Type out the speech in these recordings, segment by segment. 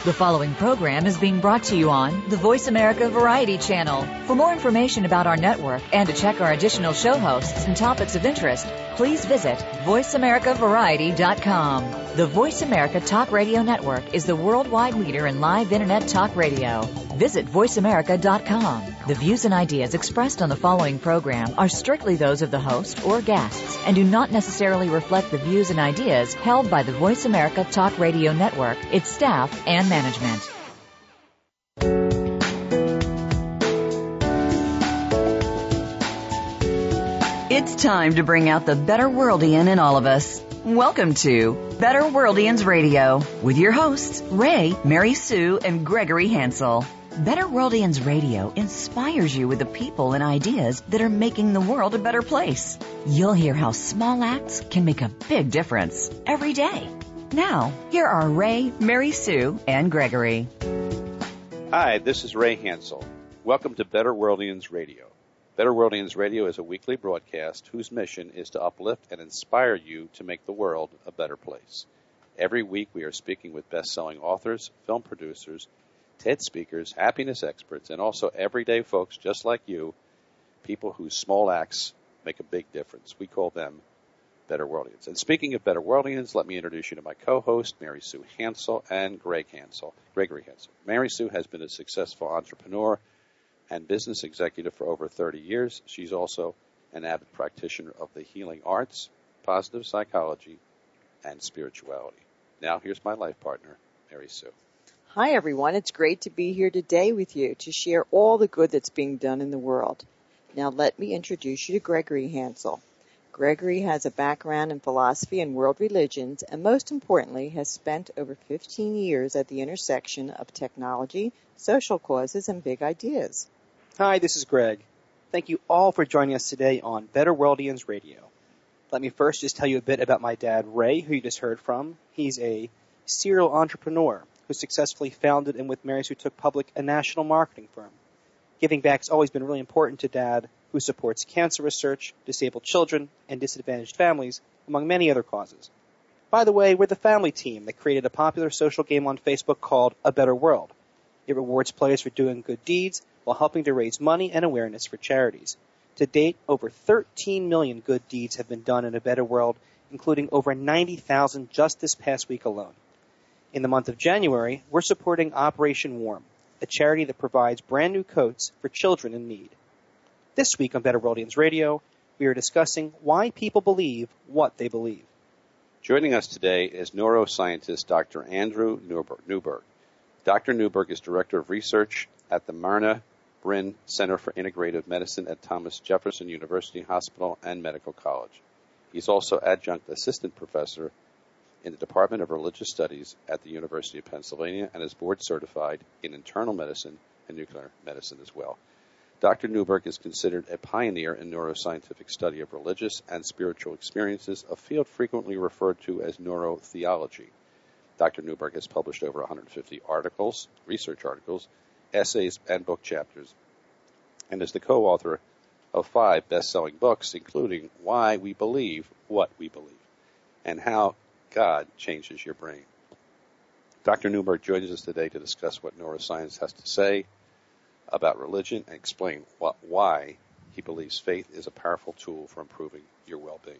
The following program is being brought to you on the Voice America Variety Channel. For more information about our network and to check our additional show hosts and topics of interest, please visit voiceamericavariety.com. The Voice America Talk Radio Network is the worldwide leader in live Internet talk radio. Visit voiceamerica.com. The views and ideas expressed on the following program are strictly those of the host or guests and do not necessarily reflect the views and ideas held by the Voice America Talk Radio Network, its staff, and management. It's time to bring out the Better Worldian in all of us. Welcome to Better Worldians Radio with your hosts, Ray, Mary Sue, and Gregory Hansel. Better Worldians Radio inspires you with the people and ideas that are making the world a better place. You'll hear how small acts can make a big difference every day. Now, here are Ray, Mary Sue, and Gregory. Hi, this is Ray Hansel. Welcome to Better Worldians Radio. Better Worldians Radio is a weekly broadcast whose mission is to uplift and inspire you to make the world a better place. Every week we are speaking with best-selling authors, film producers, TED speakers, happiness experts, and also everyday folks just like you, people whose small acts make a big difference. We call them Better Worldians. And speaking of Better Worldians, let me introduce you to my co-host, Mary Sue Hansel and Gregory Hansel. Mary Sue has been a successful entrepreneur and business executive for over 30 years. She's also an avid practitioner of the healing arts, positive psychology, and spirituality. Now, here's my life partner, Mary Sue. Hi, everyone. It's great to be here today with you to share all the good that's being done in the world. Now, let me introduce you to Gregory Hansel. Gregory has a background in philosophy and world religions, and most importantly, has spent over 15 years at the intersection of technology, social causes, and big ideas. Hi, this is Greg. Thank you all for joining us today on Better Worldians Radio. Let me first just tell you a bit about my dad, Ray, who you just heard from. He's a serial entrepreneur who successfully founded and with Mary Sue took public a national marketing firm. Giving back has always been really important to Dad, who supports cancer research, disabled children, and disadvantaged families, among many other causes. By the way, we're the family team that created a popular social game on Facebook called A Better World. It rewards players for doing good deeds while helping to raise money and awareness for charities. To date, over 13 million good deeds have been done in A Better World, including over 90,000 just this past week alone. In the month of January, we're supporting Operation Warm, a charity that provides brand new coats for children in need. This week on Better Worldians Radio, we are discussing why people believe what they believe. Joining us today is neuroscientist Dr. Andrew Newberg. Dr. Newberg is Director of Research at the Myrna Brin Center for Integrative Medicine at Thomas Jefferson University Hospital and Medical College. He's also adjunct assistant professor in the Department of Religious Studies at the University of Pennsylvania and is board certified in internal medicine and nuclear medicine as well. Dr. Newberg is considered a pioneer in neuroscientific study of religious and spiritual experiences, a field frequently referred to as neurotheology. Dr. Newberg has published over 150 articles, research articles, essays, and book chapters, and is the co-author of 5 best-selling books, including Why We Believe What We Believe and How God Changes Your Brain. Dr. Newberg joins us today to discuss what neuroscience has to say about religion and explain why he believes faith is a powerful tool for improving your well-being.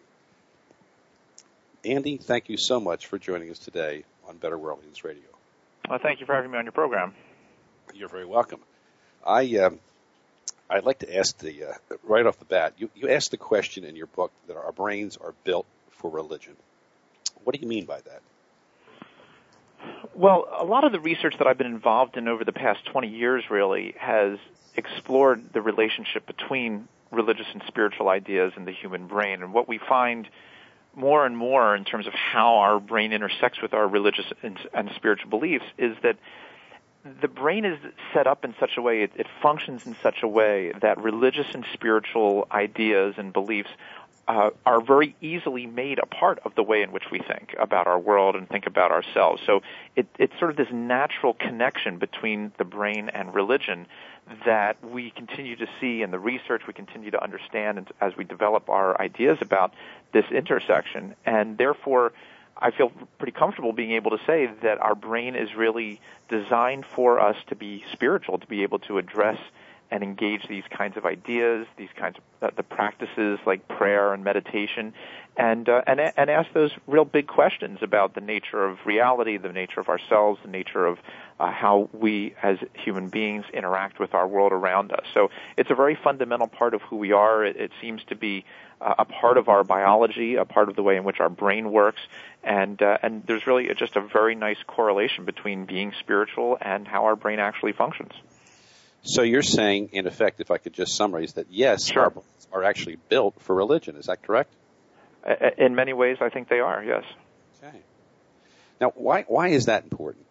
Andy, thank you so much for joining us today on Better Worldians Radio. Well, thank you for having me on your program. You're very welcome. I'd like to ask right off the bat, you asked the question in your book that our brains are built for religion. What do you mean by that? Well, a lot of the research that I've been involved in over the past 20 years really has explored the relationship between religious and spiritual ideas in the human brain. And what we find more and more in terms of how our brain intersects with our religious and spiritual beliefs is that the brain is set up in such a way, it functions in such a way that religious and spiritual ideas and beliefs are very easily made a part of the way in which we think about our world and think about ourselves. So it's sort of this natural connection between the brain and religion that we continue to see in the research, we continue to understand as we develop our ideas about this intersection. And therefore, I feel pretty comfortable being able to say that our brain is really designed for us to be spiritual, to be able to address and engage these kinds of ideas, these kinds of the practices like prayer and meditation, and ask those real big questions about the nature of reality, the nature of ourselves, the nature of how we as human beings interact with our world around us. So it's a very fundamental part of who we are. It seems to be a part of our biology, a part of the way in which our brain works, and there's really just a very nice correlation between being spiritual and how our brain actually functions. So you're saying, in effect, if I could just summarize that, yes, Sure. our brains are actually built for religion. Is that correct? In many ways, I think they are, yes. Okay. Now, why is that important?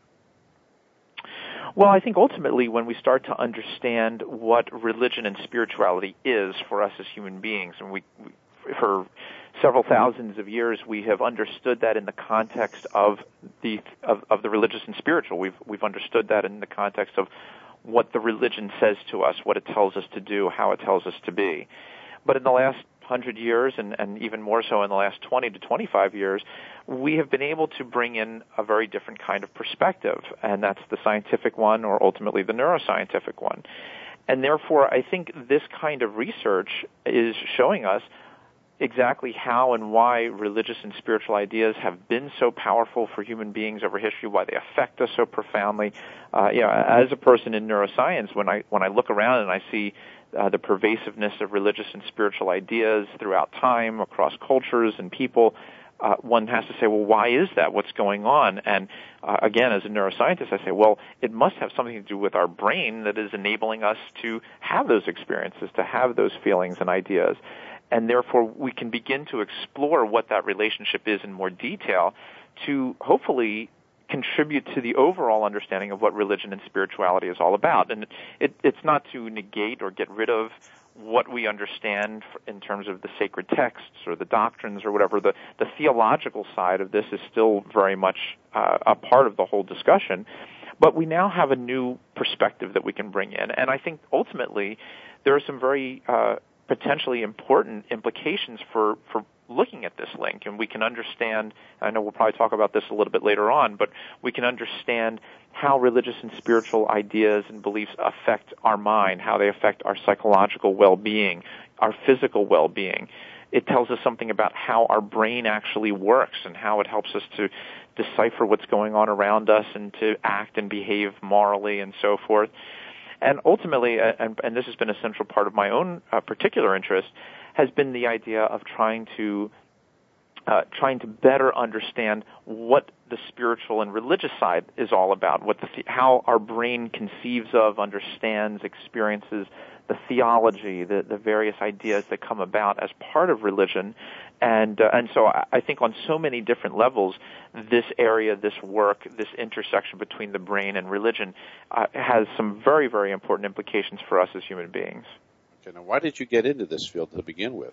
Well, I think ultimately when we start to understand what religion and spirituality is for us as human beings, and we for several thousands of years we have understood that in the context of the religious and spiritual. We've understood that in the context of what the religion says to us, what it tells us to do, how it tells us to be. But in the last 100 years, and even more so in the last 20 to 25 years, we have been able to bring in a very different kind of perspective, and that's the scientific one, or ultimately the neuroscientific one. And therefore, I think this kind of research is showing us exactly how and why religious and spiritual ideas have been so powerful for human beings over history, why they affect us so profoundly. As a person in neuroscience, when I look around and I see the pervasiveness of religious and spiritual ideas throughout time, across cultures and people, one has to say, well, why is that? What's going on? And again, as a neuroscientist, I say, well, it must have something to do with our brain that is enabling us to have those experiences, to have those feelings and ideas. And therefore, we can begin to explore what that relationship is in more detail to hopefully contribute to the overall understanding of what religion and spirituality is all about. And it's not to negate or get rid of what we understand in terms of the sacred texts or the doctrines or whatever. The theological side of this is still very much a part of the whole discussion. But we now have a new perspective that we can bring in. And I think ultimately there are some very potentially important implications for looking at this link, and we can understand, I know we'll probably talk about this a little bit later on, but we can understand how religious and spiritual ideas and beliefs affect our mind, how they affect our psychological well-being, our physical well-being. It tells us something about how our brain actually works and how it helps us to decipher what's going on around us and to act and behave morally and so forth. And ultimately, and this has been a central part of my own particular interest, has been the idea of trying to better understand what the spiritual and religious side is all about, how our brain conceives of, understands, experiences the theology, the various ideas that come about as part of religion. And so I think on so many different levels, this area, this work, this intersection between the brain and religion has some very, very important implications for us as human beings. Okay, now why did you get into this field to begin with?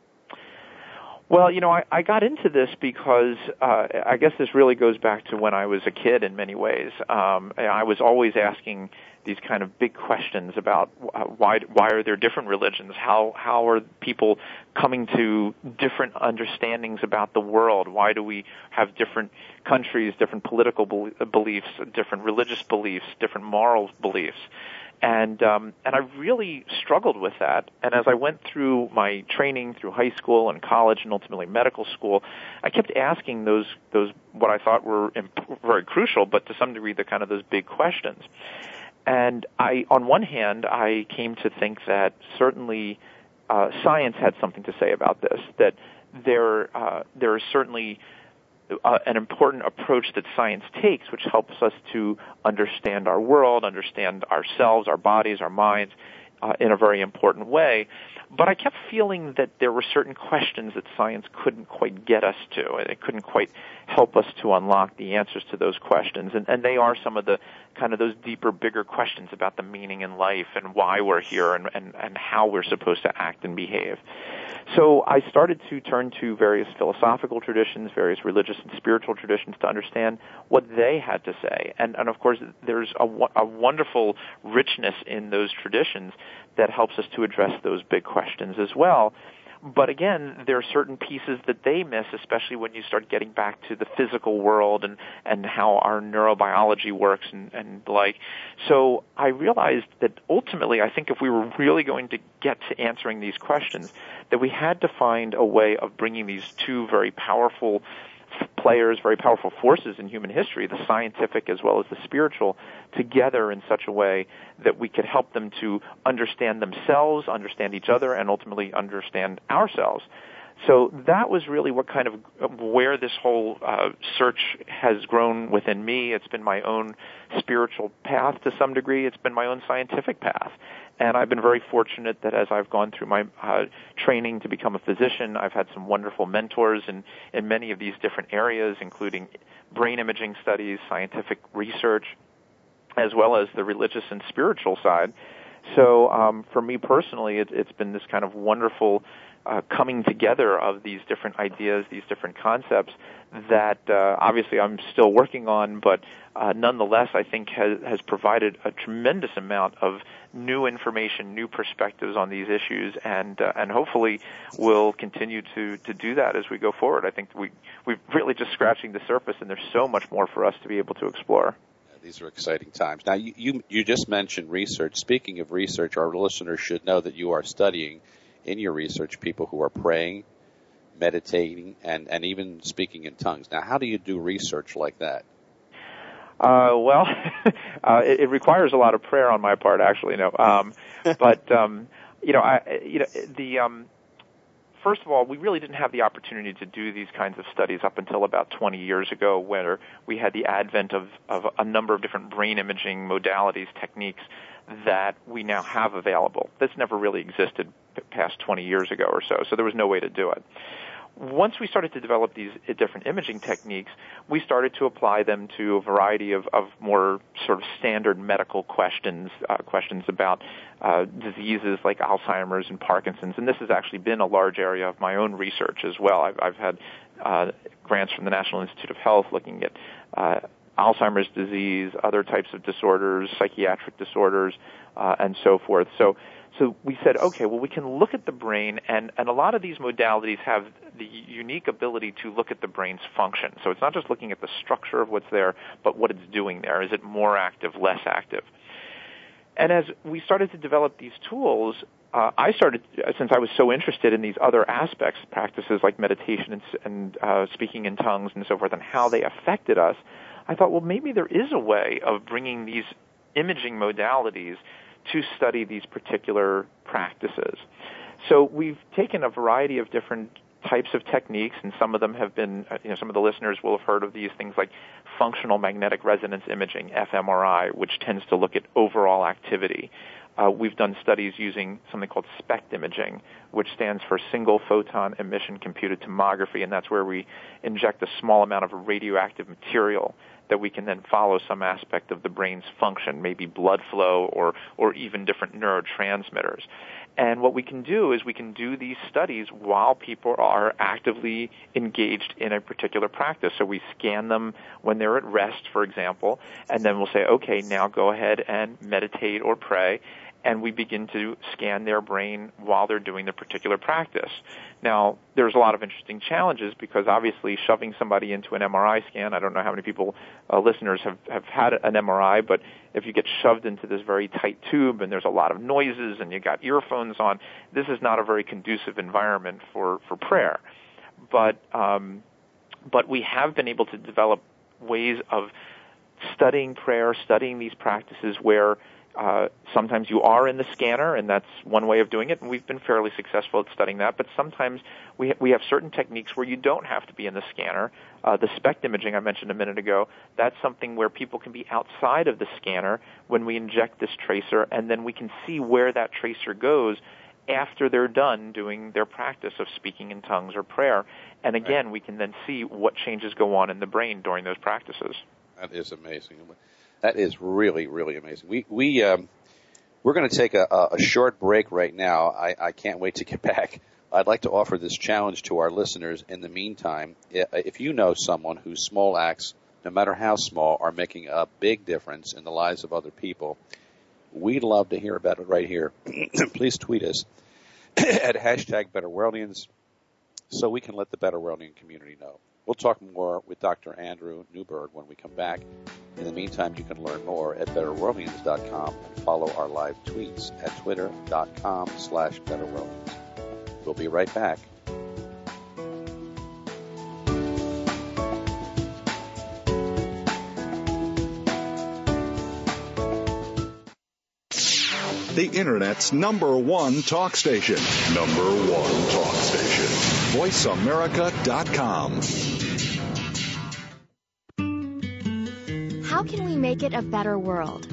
Well, I got into this because I guess this really goes back to when I was a kid in many ways. I was always asking these kind of big questions about why are there different religions? How are people coming to different understandings about the world? Why do we have different countries, different political beliefs, different religious beliefs, different moral beliefs? And I really struggled with that. And as I went through my training through high school and college and ultimately medical school, I kept asking those what I thought were very crucial, but to some degree the kind of those big questions. And on one hand, I came to think that certainly science had something to say about this. That there is certainly an important approach that science takes, which helps us to understand our world, understand ourselves, our bodies, our minds, in a very important way. But I kept feeling that there were certain questions that science couldn't quite get us to. It couldn't quite help us to unlock the answers to those questions. And they are some of the kind of those deeper, bigger questions about the meaning in life and why we're here and how we're supposed to act and behave. So I started to turn to various philosophical traditions, various religious and spiritual traditions to understand what they had to say. And of course, there's a wonderful richness in those traditions that helps us to address those big questions as well. But again, there are certain pieces that they miss, especially when you start getting back to the physical world and how our neurobiology works and the like. So I realized that ultimately, I think if we were really going to get to answering these questions, that we had to find a way of bringing these two very powerful players, very powerful forces in human history, the scientific as well as the spiritual, together in such a way that we could help them to understand themselves, understand each other, and ultimately understand ourselves. So that was really what kind of where this whole search has grown within me. It's been my own spiritual path to some degree. It's been my own scientific path. And I've been very fortunate that as I've gone through my training to become a physician, I've had some wonderful mentors in many of these different areas, including brain imaging studies, scientific research, as well as the religious and spiritual side. So for me personally, it's been this kind of wonderful coming together of these different ideas, these different concepts that obviously I'm still working on, but nonetheless I think has provided a tremendous amount of new information, new perspectives on these issues, and hopefully will continue to do that as we go forward. I think we're really just scratching the surface, and there's so much more for us to be able to explore. These are exciting times. Now, you just mentioned research. Speaking of research, our listeners should know that you are studying in your research people who are praying, meditating, and even speaking in tongues. Now, how do you do research like that? Well, it requires a lot of prayer on my part, actually. No, but first of all, we really didn't have the opportunity to do these kinds of studies up until about 20 years ago, where we had the advent of a number of different brain imaging modalities, techniques that we now have available. That's never really existed past 20 years ago or so, so there was no way to do it. Once we started to develop these different imaging techniques, we started to apply them to a variety of more sort of standard medical questions about diseases like Alzheimer's and Parkinson's, and this has actually been a large area of my own research as well. I've had grants from the National Institute of Health looking at Alzheimer's disease, other types of disorders, psychiatric disorders, and so forth. So we said, okay, well, we can look at the brain, and a lot of these modalities have the unique ability to look at the brain's function. So it's not just looking at the structure of what's there, but what it's doing there. Is it more active, less active? And as we started to develop these tools, I started, since I was so interested in these other aspects, practices like meditation and speaking in tongues and so forth, and how they affected us, I thought, well, maybe there is a way of bringing these imaging modalities to study these particular practices. So we've taken a variety of different types of techniques, and some of them have been, some of the listeners will have heard of these things like functional magnetic resonance imaging, fMRI, which tends to look at overall activity. We've done studies using something called SPECT imaging, which stands for single photon emission computed tomography, and that's where we inject a small amount of radioactive material that we can then follow some aspect of the brain's function, maybe blood flow or even different neurotransmitters. And what we can do is we can do these studies while people are actively engaged in a particular practice. So we scan them when they're at rest, for example, and then we'll say, okay, now go ahead and meditate or pray, and we begin to scan their brain while they're doing the particular practice. Now, there's a lot of interesting challenges because obviously shoving somebody into an MRI scan, I don't know how many people, listeners have had an MRI, but if you get shoved into this very tight tube and there's a lot of noises and you got earphones on, this is not a very conducive environment for prayer. But we have been able to develop ways of studying prayer, studying these practices where sometimes you are in the scanner, and that's one way of doing it, and we've been fairly successful at studying that. But sometimes we have certain techniques where you don't have to be in the scanner. The SPECT imaging I mentioned a minute ago, that's something where people can be outside of the scanner when we inject this tracer, and then we can see where that tracer goes after they're done doing their practice of speaking in tongues or prayer. And again, we can then see what changes go on in the brain during those practices. That is amazing. That is really, really amazing. We're going to take a short break right now. I can't wait to get back. I'd like to offer this challenge to our listeners. In the meantime, if you know someone whose small acts, no matter how small, are making a big difference in the lives of other people, we'd love to hear about it right here. Please tweet us at hashtag BetterWorldians so we can let the Better Worldian community know. We'll talk more with Dr. Andrew Newberg when we come back. In the meantime, you can learn more at BetterWorldians.com and follow our live tweets at Twitter.com/BetterWorldians. We'll be right back. The Internet's #1 talk station. #1 talk station. VoiceAmerica.com. How can we make it a better world?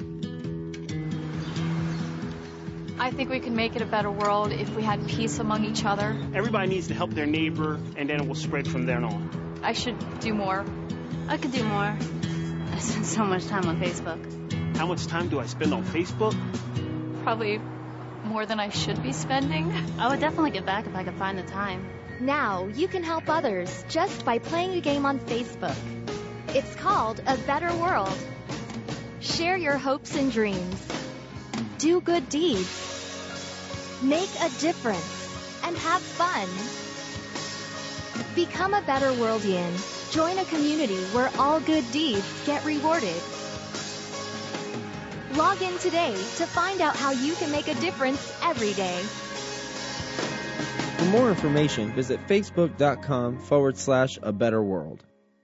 I think we can make it a better world if we had peace among each other. Everybody needs to help their neighbor, and then it will spread from there on. I should do more. I could do more. I spend so much time on Facebook. How much time do I spend on Facebook? Probably more than I should be spending. I would definitely get back if I could find the time. Now you can help others just by playing a game on Facebook. It's called A Better World. Share your hopes and dreams. Do good deeds. Make a difference. And have fun. Become a Better Worldian. Join a community where all good deeds get rewarded. Log in today to find out how you can make a difference every day. For more information, visit facebook.com/abetterworld.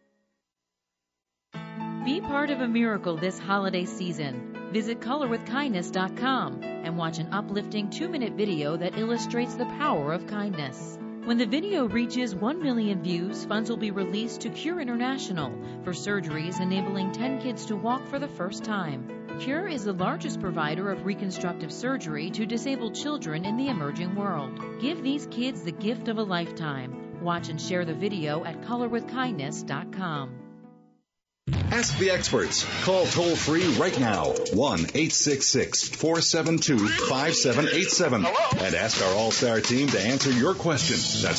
Be part of a miracle this holiday season. Visit colorwithkindness.com and watch an uplifting 2-minute video that illustrates the power of kindness. When the video reaches 1 million views, funds will be released to Cure International for surgeries enabling 10 kids to walk for the first time. Cure is the largest provider of reconstructive surgery to disabled children in the emerging world. Give these kids the gift of a lifetime. Watch and share the video at colorwithkindness.com. Ask the experts. Call toll-free right now, 1-866-472-5787. And ask our All-Star team to answer your question. That's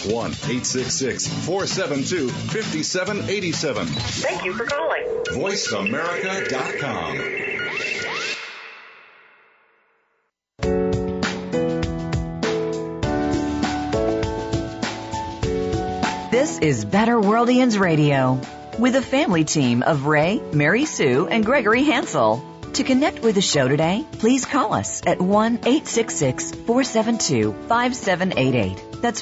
1-866-472-5787. Thank you for calling. VoiceAmerica.com. This is Better Worldians Radio with a family team of Ray, Mary Sue, and Gregory Hansel. To connect with the show today, please call us at 1-866-472-5788. That's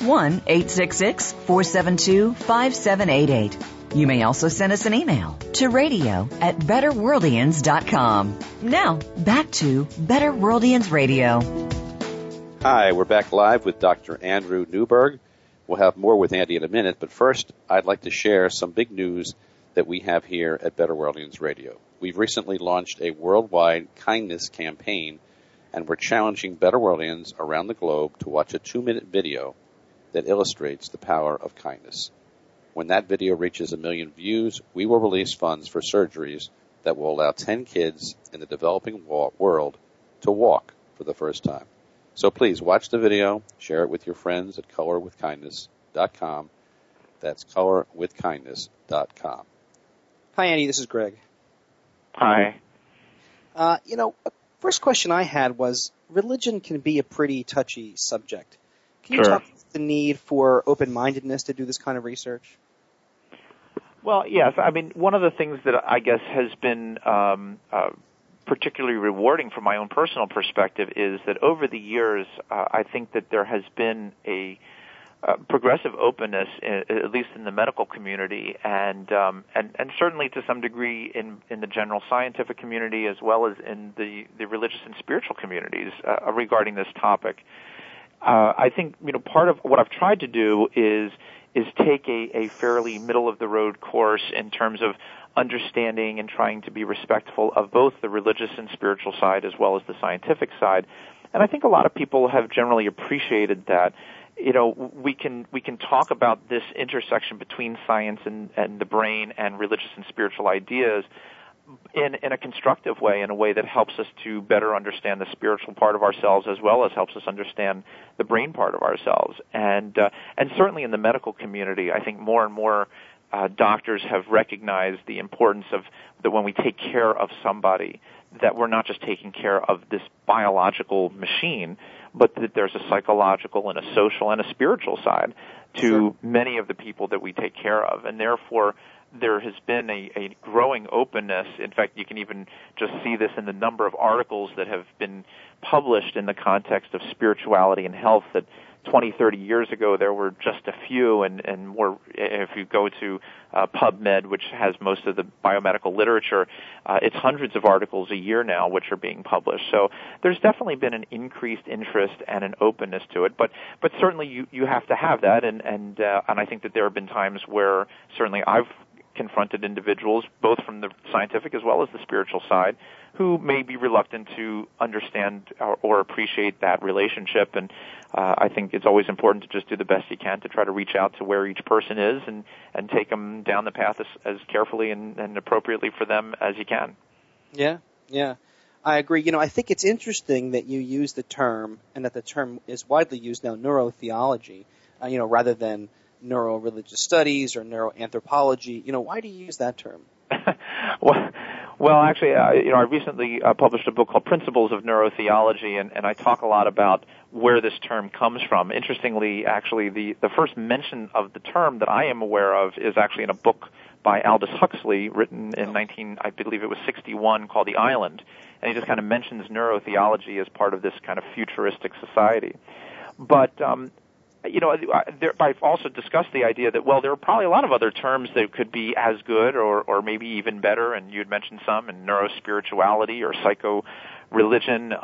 1-866-472-5788. You may also send us an email to radio@betterworldians.com. Now, back to Better Worldians Radio. Hi, we're back live with Dr. Andrew Newberg. We'll have more with Andy in a minute, but first, I'd like to share some big news that we have here at Better Worldians Radio. We've recently launched a worldwide kindness campaign, and we're challenging Better Worldians around the globe to watch a 2-minute video that illustrates the power of kindness. When that video reaches 1 million views, we will release funds for surgeries that will allow 10 kids in the developing world to walk for the first time. So please watch the video, share it with your friends at colorwithkindness.com. That's colorwithkindness.com. Hi, Andy. This is Greg. Hi. First question I had was, religion can be a pretty touchy subject. Can you Sure. talk about the need for open-mindedness to do this kind of research? Well, yes. I mean, one of the things that I guess has been particularly rewarding from my own personal perspective is that over the years, I think that there has been a progressive openness, at least in the medical community, and certainly to some degree in the general scientific community as well as in the religious and spiritual communities regarding this topic. I think part of what I've tried to do is take a fairly middle of the road course in terms of understanding and trying to be respectful of both the religious and spiritual side as well as the scientific side. And I think a lot of people have generally appreciated that. We can talk about this intersection between science and the brain and religious and spiritual ideas in a constructive way, in a way that helps us to better understand the spiritual part of ourselves as well as helps us understand the brain part of ourselves. And certainly in the medical community, I think more and more doctors have recognized the importance of that when we take care of somebody, that we're not just taking care of this biological machine, but that there's a psychological and a social and a spiritual side to many of the people that we take care of. And therefore, there has been a growing openness. In fact, you can even just see this in the number of articles that have been published in the context of spirituality and health, that 20, 30 years ago there were just a few, and more, if you go to PubMed, which has most of the biomedical literature, it's hundreds of articles a year now which are being published. So there's definitely been an increased interest and an openness to it, but certainly you have to have that, and I think that there have been times where certainly I've confronted individuals, both from the scientific as well as the spiritual side, who may be reluctant to understand or appreciate that relationship. And I think it's always important to just do the best you can to try to reach out to where each person is and take them down the path as carefully and appropriately for them as you can. Yeah. I agree. I think it's interesting that you use the term, and that the term is widely used now, neurotheology, rather than neuro-religious studies or neuroanthropology. Why do you use that term? Well, actually, I recently published a book called Principles of Neurotheology, and I talk a lot about where this term comes from. Interestingly, actually, the first mention of the term that I am aware of is actually in a book by Aldous Huxley, written in 1961, called The Island, and he just kind of mentions neurotheology as part of this kind of futuristic society. But I've also discussed the idea that, there are probably a lot of other terms that could be as good or maybe even better, and you had mentioned some, in neurospirituality or psycho-religion.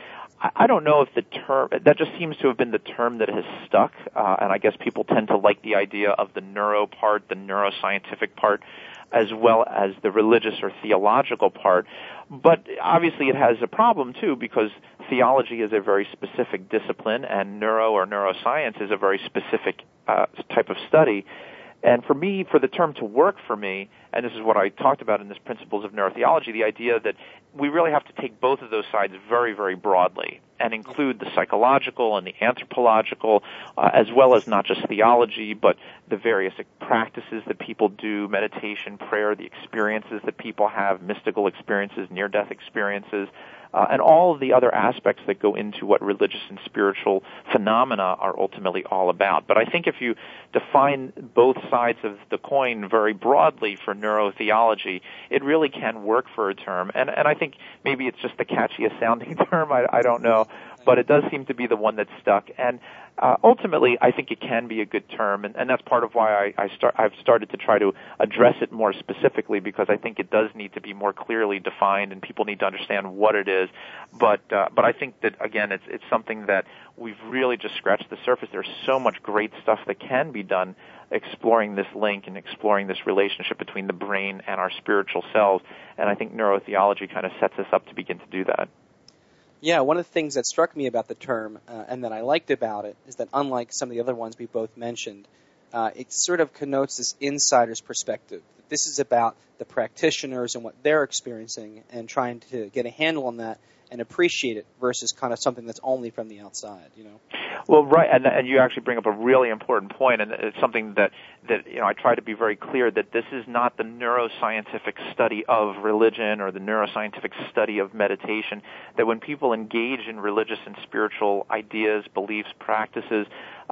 I don't know if the term, that just seems to have been the term that has stuck, and I guess people tend to like the idea of the neuro part, the neuroscientific part, as well as the religious or theological part. But obviously it has a problem, too, because theology is a very specific discipline, and neuro or neuroscience is a very specific type of study. And for me, for the term to work for me, and this is what I talked about in this Principles of Neurotheology, the idea that we really have to take both of those sides very, very broadly and include the psychological and the anthropological, as well as not just theology, but the various practices that people do, meditation, prayer, the experiences that people have, mystical experiences, near-death experiences, and all of the other aspects that go into what religious and spiritual phenomena are ultimately all about. But I think if you define both sides of the coin very broadly for neurotheology, it really can work for a term. And I think maybe it's just the catchiest sounding term, I don't know, but it does seem to be the one that's stuck. And ultimately, I think it can be a good term, and that's part of why I've started to try to address it more specifically, because I think it does need to be more clearly defined, and people need to understand what it is. But I think that, again, it's something that we've really just scratched the surface. There's so much great stuff that can be done exploring this link and exploring this relationship between the brain and our spiritual selves, and I think neurotheology kind of sets us up to begin to do that. Yeah, one of the things that struck me about the term and that I liked about it is that, unlike some of the other ones we both mentioned, it sort of connotes this insider's perspective. This is about the practitioners and what they're experiencing and trying to get a handle on that and appreciate it versus kind of something that's only from the outside, Well, right, and you actually bring up a really important point, and it's something that I try to be very clear that this is not the neuroscientific study of religion or the neuroscientific study of meditation, that when people engage in religious and spiritual ideas, beliefs, practices,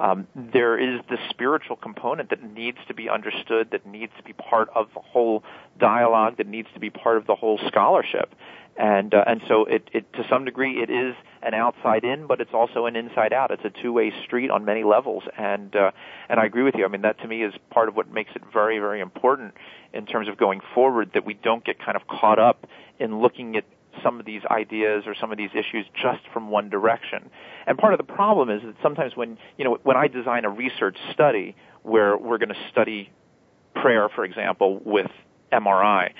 there is this spiritual component that needs to be understood, that needs to be part of the whole dialogue, that needs to be part of the whole scholarship. And so it to some degree it is an outside in, but it's also an inside out. It's a two-way street on many levels, and I agree with you. I mean, that to me is part of what makes it very, very important in terms of going forward, that we don't get kind of caught up in looking at some of these ideas or some of these issues just from one direction. And part of the problem is that sometimes when I design a research study where we're going to study prayer, for example, with MRI,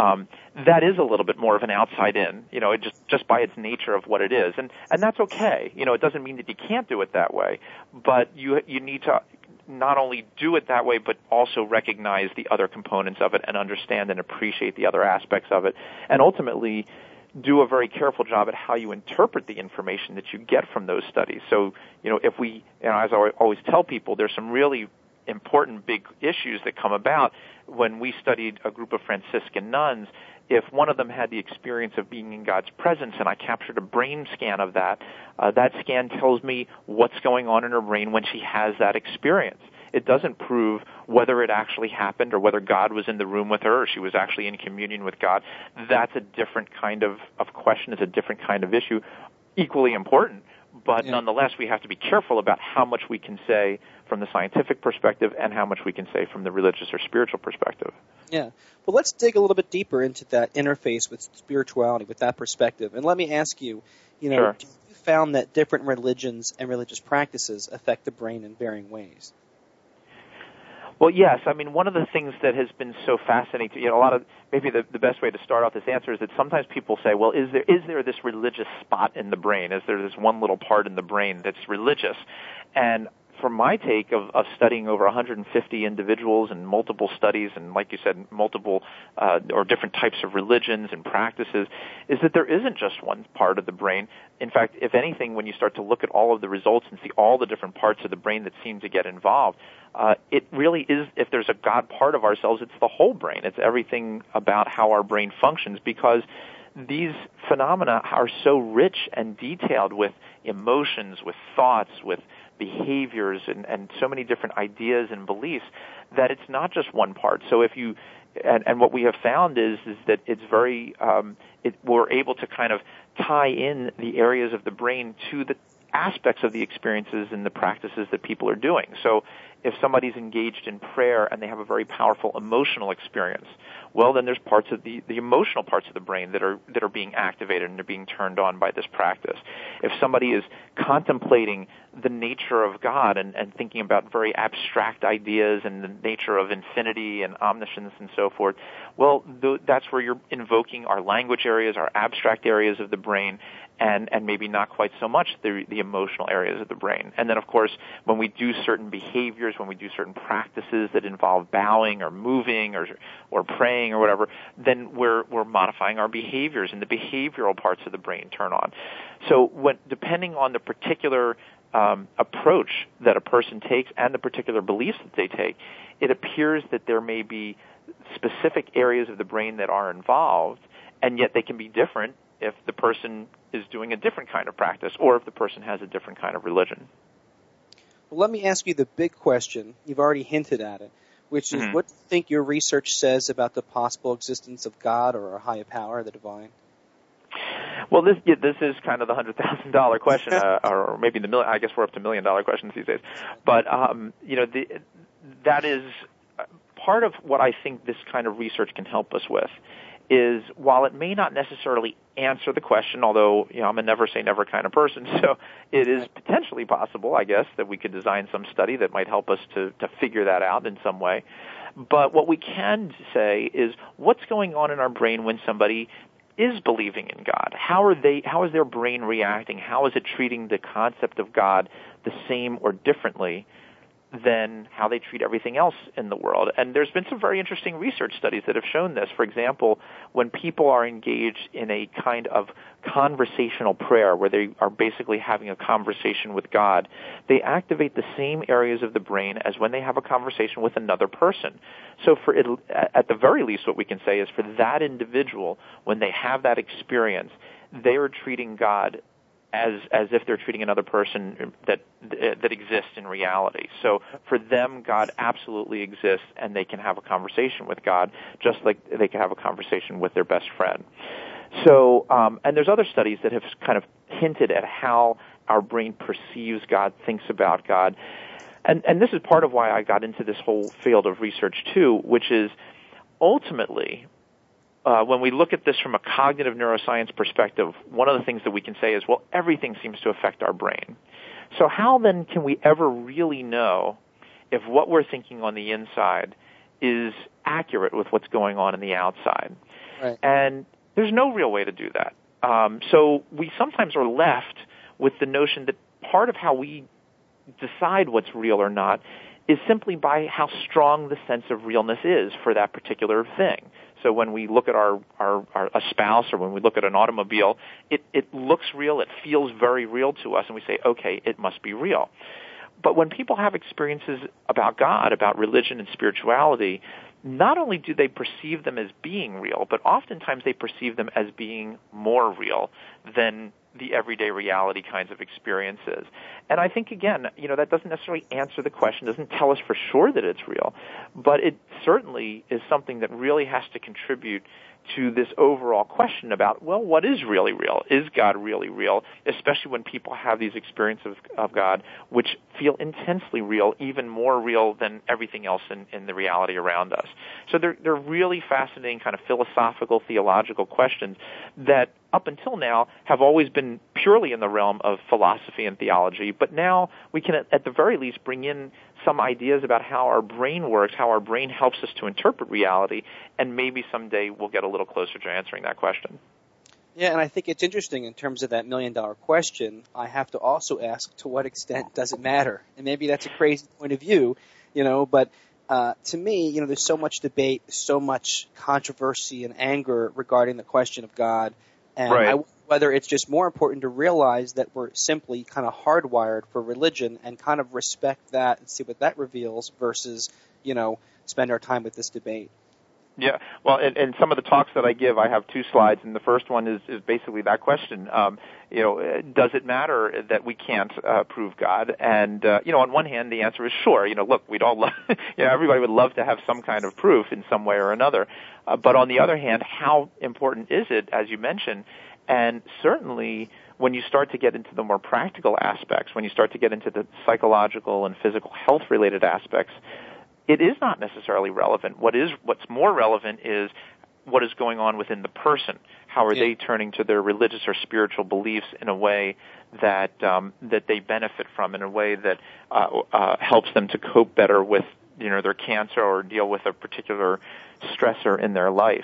that is a little bit more of an outside in, just by its nature of what it is. And that's okay. It doesn't mean that you can't do it that way, but you need to not only do it that way, but also recognize the other components of it and understand and appreciate the other aspects of it, and ultimately do a very careful job at how you interpret the information that you get from those studies. So, if we, as I always tell people, there's some really important big issues that come about when we studied a group of Franciscan nuns. if one of them had the experience of being in God's presence and I captured a brain scan of that, that scan tells me what's going on in her brain when she has that experience. It doesn't prove whether it actually happened or whether God was in the room with her or she was actually in communion with God. That's a different kind of question. It's a different kind of issue, equally important. But nonetheless, we have to be careful about how much we can say from the scientific perspective and how much we can say from the religious or spiritual perspective. Yeah. Well, let's dig a little bit deeper into that interface with spirituality, with that perspective. And let me ask you, Sure. Have you found that different religions and religious practices affect the brain in varying ways? Well, yes. I mean, one of the things that has been so fascinating, maybe the best way to start off this answer is that sometimes people say, well, is there this religious spot in the brain? Is there this one little part in the brain that's religious? And from my take of studying over 150 individuals and multiple studies and, like you said, multiple or different types of religions and practices, is that there isn't just one part of the brain. In fact, if anything, when you start to look at all of the results and see all the different parts of the brain that seem to get involved, it really is, if there's a God part of ourselves, it's the whole brain. It's everything about how our brain functions, because these phenomena are so rich and detailed with emotions, with thoughts, with behaviors, and so many different ideas and beliefs that it's not just one part. So if you, and what we have found is that it's very, we're able to kind of tie in the areas of the brain to the aspects of the experiences and the practices that people are doing. So if somebody's engaged in prayer and they have a very powerful emotional experience, well, then there's parts of the emotional parts of the brain that are being activated and are being turned on by this practice. If somebody is contemplating the nature of God and thinking about very abstract ideas and the nature of infinity and omniscience and so forth, well, that's where you're invoking our language areas, our abstract areas of the brain, and maybe not quite so much the emotional areas of the brain. And then, of course, when we do certain behaviors, when we do certain practices that involve bowing or moving or praying or whatever, then we're modifying our behaviors, and the behavioral parts of the brain turn on. So depending on the particular approach that a person takes and the particular beliefs that they take, it appears that there may be specific areas of the brain that are involved, and yet they can be different if the person is doing a different kind of practice or if the person has a different kind of religion. Well, let me ask you the big question. You've already hinted at it, which is, what do you think your research says about the possible existence of God or a higher power, the divine? Well, this is kind of the $100,000 question, or maybe the million. I guess we're up to $1 million questions these days. But that is part of what I think this kind of research can help us with. Is while it may not necessarily answer the question, although I'm a never say never kind of person, so it is potentially possible, I guess, that we could design some study that might help us to figure that out in some way. But what we can say is what's going on in our brain when somebody is believing in God? How is their brain reacting? How is it treating the concept of God the same or differently than how they treat everything else in the world? And there's been some very interesting research studies that have shown this. For example, when people are engaged in a kind of conversational prayer where they are basically having a conversation with God, they activate the same areas of the brain as when they have a conversation with another person. So at the very least, what we can say is for that individual, when they have that experience, they are treating God as if they're treating another person that exists in reality. So for them, God absolutely exists, and they can have a conversation with God just like they can have a conversation with their best friend. So, and there's other studies that have kind of hinted at how our brain perceives God, thinks about God. And this is part of why I got into this whole field of research too, which is ultimately, when we look at this from a cognitive neuroscience perspective, one of the things that we can say is, well, everything seems to affect our brain. So how then can we ever really know if what we're thinking on the inside is accurate with what's going on in the outside? Right. And there's no real way to do that. So we sometimes are left with the notion that part of how we decide what's real or not is simply by how strong the sense of realness is for that particular thing. So when we look at a spouse or when we look at an automobile, it looks real, it feels very real to us, and we say, okay, it must be real. But when people have experiences about God, about religion and spirituality, not only do they perceive them as being real, but oftentimes they perceive them as being more real than the everyday reality kinds of experiences. And I think, again, that doesn't necessarily answer the question, doesn't tell us for sure that it's real, but it certainly is something that really has to contribute to this overall question about, well, what is really real? Is God really real? Especially when people have these experiences of God which feel intensely real, even more real than everything else in the reality around us. So they're really fascinating kind of philosophical, theological questions that up until now have always been purely in the realm of philosophy and theology, but now we can at the very least bring in some ideas about how our brain works, how our brain helps us to interpret reality, and maybe someday we'll get a little closer to answering that question. Yeah, and I think it's interesting in terms of that million-dollar question. I have to also ask, to what extent does it matter? And maybe that's a crazy point of view, but to me, there's so much debate, so much controversy and anger regarding the question of God. And right. I wonder whether it's just more important to realize that we're simply kind of hardwired for religion and kind of respect that and see what that reveals versus, spend our time with this debate. Yeah, well, and some of the talks that I give, I have 2 slides, and the first one is basically that question. Does it matter that we can't prove God? And on one hand, the answer is sure. Look, we'd all love, everybody would love to have some kind of proof in some way or another. But on the other hand, how important is it, as you mentioned? And certainly, when you start to get into the more practical aspects, when you start to get into the psychological and physical health-related aspects, it is not necessarily relevant. What's more relevant is what is going on within the person. How are they turning to their religious or spiritual beliefs in a way that they benefit from, in a way that helps them to cope better with their cancer or deal with a particular stressor in their life.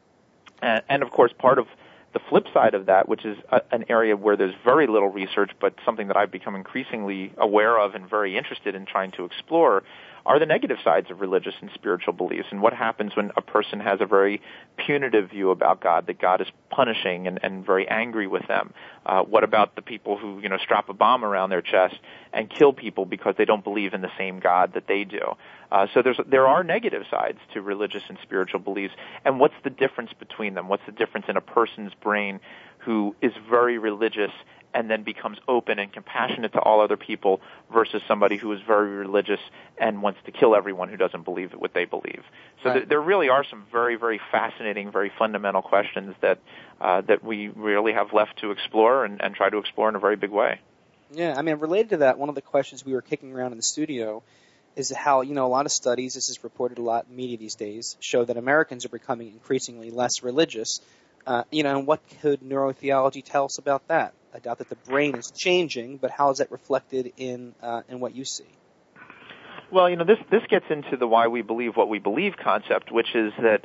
And of course, part of the flip side of that, which is an area where there's very little research, but something that I've become increasingly aware of and very interested in trying to explore, are the negative sides of religious and spiritual beliefs, and what happens when a person has a very punitive view about God, that God is punishing and very angry with them. What about the people who strap a bomb around their chest and kill people because they don't believe in the same God that they do? So there are negative sides to religious and spiritual beliefs, and what's the difference between them? What's the difference in a person's brain who is very religious and then becomes open and compassionate to all other people versus somebody who is very religious and wants to kill everyone who doesn't believe what they believe? So right. There really are some very, very fascinating, very fundamental questions that we really have left to explore and try to explore in a very big way. Yeah, I mean, related to that, one of the questions we were kicking around in the studio is how, a lot of studies, this is reported a lot in media these days, show that Americans are becoming increasingly less religious. And what could neurotheology tell us about that? I doubt that the brain is changing, but how is that reflected in what you see? Well, this gets into the why we believe what we believe concept, which is that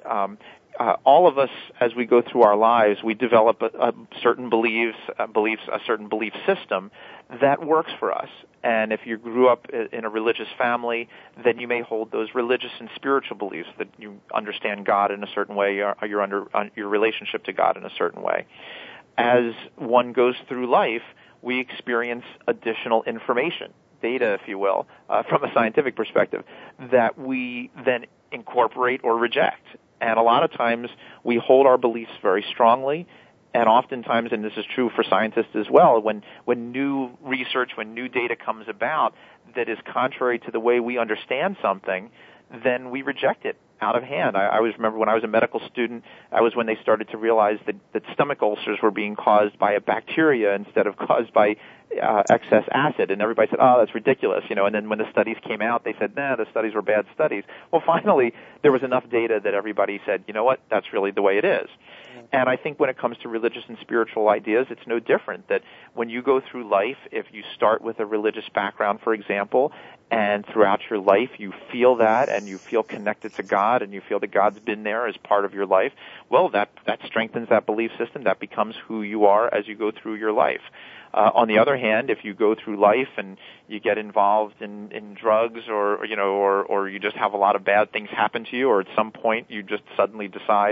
all of us, as we go through our lives, we develop a certain beliefs, a certain belief system that works for us. And if you grew up in a religious family, then you may hold those religious and spiritual beliefs that you understand God in a certain way, or your relationship to God in a certain way. As one goes through life, we experience additional information, data, if you will, from a scientific perspective, that we then incorporate or reject. And a lot of times we hold our beliefs very strongly, and oftentimes, and this is true for scientists as well, when new research, when new data comes about that is contrary to the way we understand something, then we reject it out of hand. I always remember when I was a medical student, that was when they started to realize that stomach ulcers were being caused by a bacteria instead of caused by excess acid, and everybody said, oh, that's ridiculous, and then when the studies came out, they said, nah, the studies were bad studies. Well, finally, there was enough data that everybody said, you know what, that's really the way it is. And I think when it comes to religious and spiritual ideas, it's no different, that when you go through life, if you start with a religious background, for example, and throughout your life you feel that and you feel connected to God and you feel that God's been there as part of your life, well, that strengthens that belief system. That becomes who you are as you go through your life. On the other hand, if you go through life and you get involved in drugs or you just have a lot of bad things happen to you, or at some point you just suddenly decide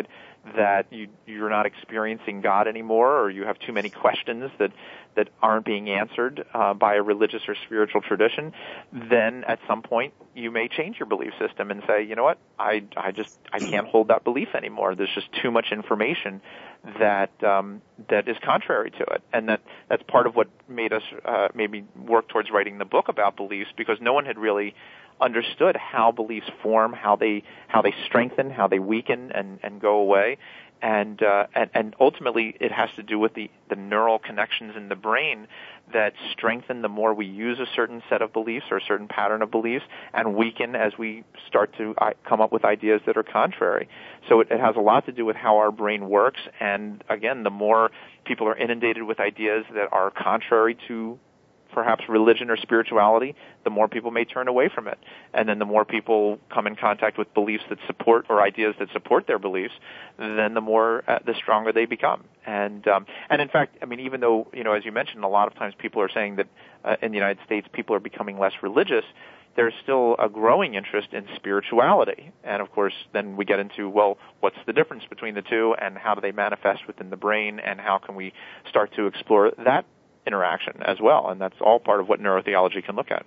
that you're not experiencing God anymore, or you have too many questions that aren't being answered by a religious or spiritual tradition, then at some point you may change your belief system and say, you know what, I can't hold that belief anymore. There's just too much information that is contrary to it, and that's part of what made us maybe work towards writing the book about beliefs, because no one had really understood how beliefs form, how they strengthen, how they weaken and go away. And ultimately it has to do with the neural connections in the brain that strengthen the more we use a certain set of beliefs or a certain pattern of beliefs, and weaken as we start to come up with ideas that are contrary. So it has a lot to do with how our brain works, and again, the more people are inundated with ideas that are contrary to perhaps religion or spirituality, the more people may turn away from it. And then the more people come in contact with beliefs that support, or ideas that support their beliefs, then the stronger they become. And in fact, I mean, even though, as you mentioned, a lot of times people are saying that in the United States people are becoming less religious, there's still a growing interest in spirituality. And of course, then we get into, well, what's the difference between the two, and how do they manifest within the brain, and how can we start to explore that interaction as well, and that's all part of what neurotheology can look at.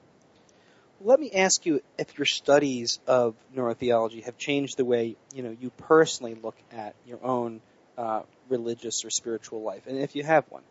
Let me ask you if your studies of neurotheology have changed the way you personally look at your own religious or spiritual life, and if you have one.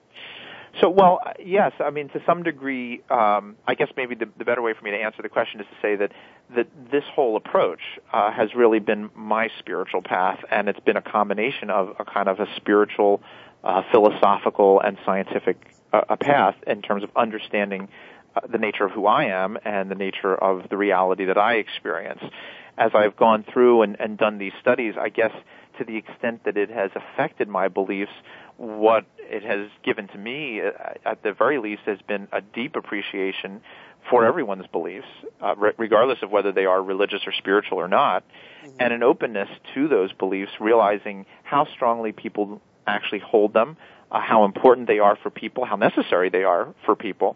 So, well, yes. I mean, to some degree, I guess maybe the better way for me to answer the question is to say that this whole approach has really been my spiritual path, and it's been a combination of a kind of a spiritual, philosophical, and scientific a path in terms of understanding the nature of who I am and the nature of the reality that I experience. As I've gone through and done these studies, I guess to the extent that it has affected my beliefs, what it has given to me, at the very least, has been a deep appreciation for everyone's beliefs, regardless of whether they are religious or spiritual or not, and an openness to those beliefs, realizing how strongly people actually hold them, how important they are for people, how necessary they are for people,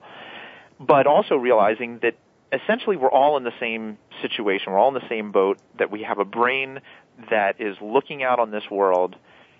but also realizing that essentially we're all in the same situation, we're all in the same boat, that we have a brain that is looking out on this world.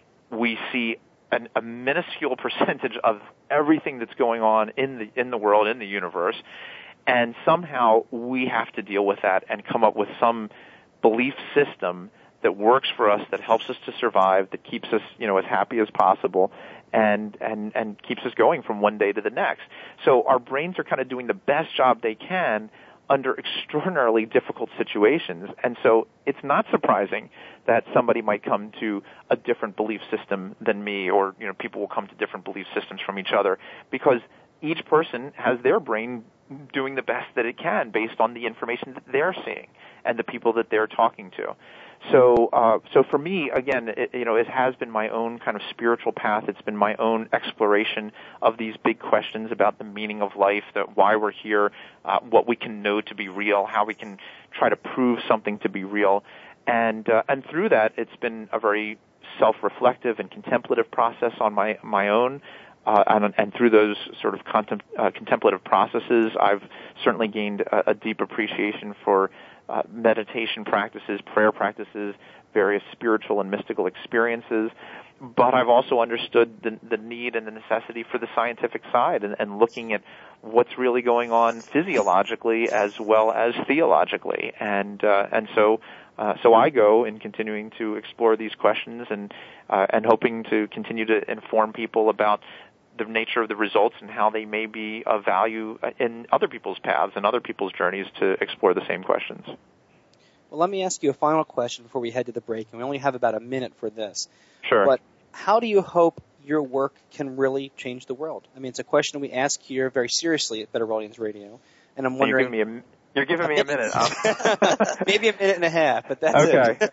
We see a minuscule percentage of everything that's going on in the world, in the universe, and somehow we have to deal with that and come up with some belief system that works for us, that helps us to survive, that keeps us, as happy as possible, and keeps us going from one day to the next. So our brains are kind of doing the best job they can under extraordinarily difficult situations. And so it's not surprising that somebody might come to a different belief system than me, or, people will come to different belief systems from each other, because each person has their brain doing the best that it can based on the information that they're seeing and the people that they're talking to. So for me, again, it has been my own kind of spiritual path. It's been my own exploration of these big questions about the meaning of life, why we're here, what we can know to be real, how we can try to prove something to be real, and through that, it's been a very self-reflective and contemplative process on my own. And through those sort of contemplative processes, I've certainly gained a deep appreciation for meditation practices, prayer practices, various spiritual and mystical experiences. But I've also understood the need and the necessity for the scientific side, and looking at what's really going on physiologically as well as theologically. And so I go in continuing to explore these questions and hoping to continue to inform people about the nature of the results and how they may be of value in other people's paths and other people's journeys to explore the same questions. Well, let me ask you a final question before we head to the break, and we only have about a minute for this. Sure. But how do you hope your work can really change the world? I mean, it's a question we ask here very seriously at Better Worldians Radio, and I'm wondering... You're giving me a minute. Maybe a minute and a half, but that's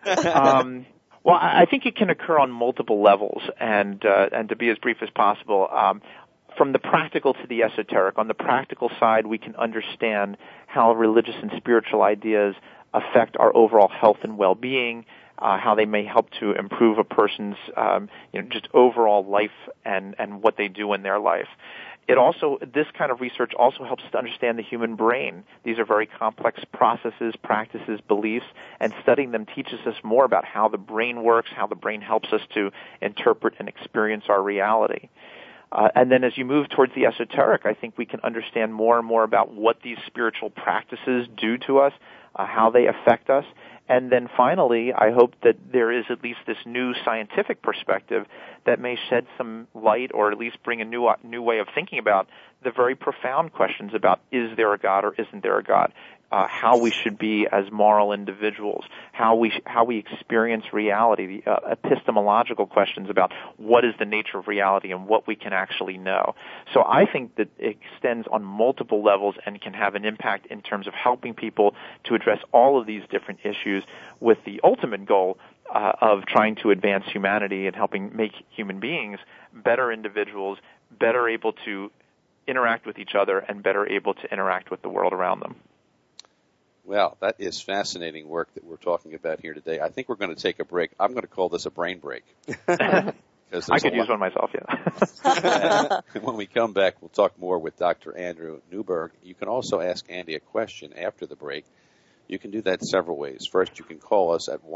it. Well, I think it can occur on multiple levels, and to be as brief as possible, from the practical to the esoteric. On the practical side, we can understand how religious and spiritual ideas affect our overall health and well-being, how they may help to improve a person's just overall life and what they do in their life. This kind of research also helps us to understand the human brain. These are very complex processes, practices, beliefs, and studying them teaches us more about how the brain works, how the brain helps us to interpret and experience our reality. And then as you move towards the esoteric, I think we can understand more and more about what these spiritual practices do to us, how they affect us. And then finally, I hope that there is at least this new scientific perspective that may shed some light or at least bring a new way of thinking about the very profound questions about is there a God or isn't there a God, how we should be as moral individuals, how we experience reality, the epistemological questions about what is the nature of reality and what we can actually know. So I think that it extends on multiple levels and can have an impact in terms of helping people to address all of these different issues with the ultimate goal of trying to advance humanity and helping make human beings better individuals, better able to interact with each other, and better able to interact with the world around them. Well, that is fascinating work that we're talking about here today. I think we're going to take a break. I'm going to call this a brain break. I could use one myself, yeah. When we come back, we'll talk more with Dr. Andrew Newberg. You can also ask Andy a question after the break. You can do that several ways. First, you can call us at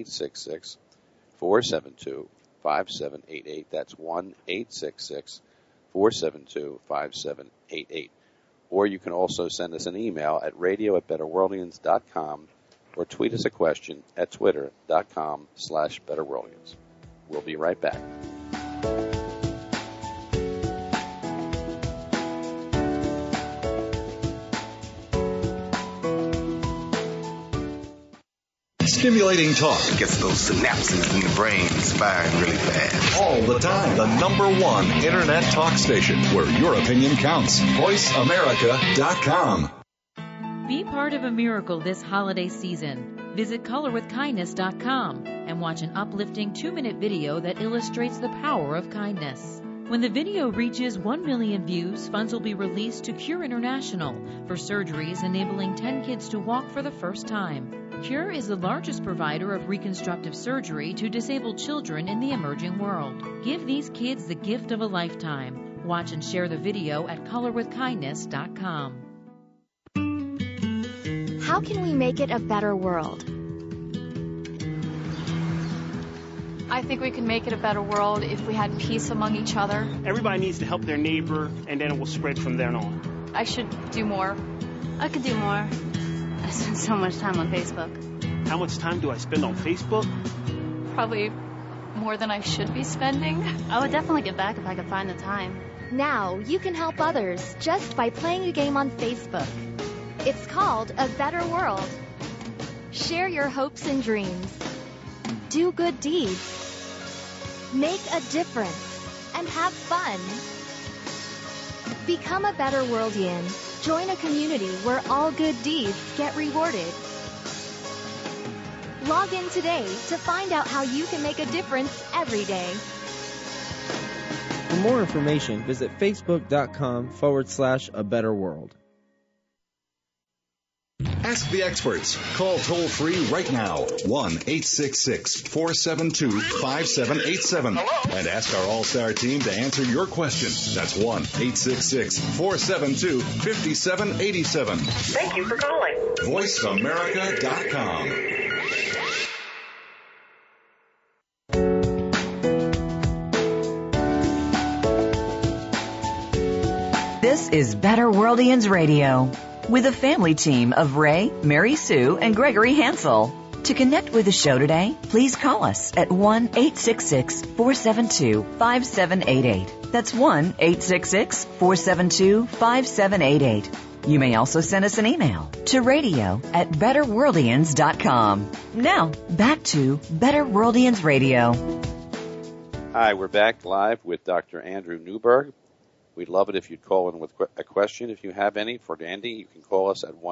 1-866-472-5788. That's 1-866-472-5788. Or you can also send us an email at radio@betterworldians.com or tweet us a question at twitter.com/betterworldians. We'll be right back. Stimulating talk gets those synapses in the brain firing really fast. All the time. The number one internet talk station where your opinion counts. VoiceAmerica.com. Be part of a miracle this holiday season. Visit colorwithkindness.com and watch an uplifting 2-minute video that illustrates the power of kindness. When the video reaches 1 million views, funds will be released to Cure International for surgeries enabling 10 kids to walk for the first time. Cure is the largest provider of reconstructive surgery to disabled children in the emerging world. Give these kids the gift of a lifetime. Watch and share the video at colorwithkindness.com. How can we make it a better world? I think we can make it a better world if we had peace among each other. Everybody needs to help their neighbor, and then it will spread from there on. I should do more. I could do more. I spend so much time on Facebook. How much time do I spend on Facebook? Probably more than I should be spending. I would definitely get back if I could find the time. Now you can help others just by playing a game on Facebook. It's called A Better World. Share your hopes and dreams. Do good deeds. Make a difference. And have fun. Become a better worldian. Join a community where all good deeds get rewarded. Log in today to find out how you can make a difference every day. For more information, visit facebook.com/A Better World. Ask the experts. Call toll free right now. 1-866-472-5787. And ask our All-Star team to answer your question. That's 1-866-472-5787. Thank you for calling. VoiceAmerica.com. This is Better Worldians Radio with a family team of Ray, Mary Sue, and Gregory Hansel. To connect with the show today, please call us at 1-866-472-5788. That's 1-866-472-5788. You may also send us an email to radio@betterworldians.com. Now, back to Better Worldians Radio. Hi, we're back live with Dr. Andrew Newberg. We'd love it if you'd call in with a question. If you have any for Andy, you can call us at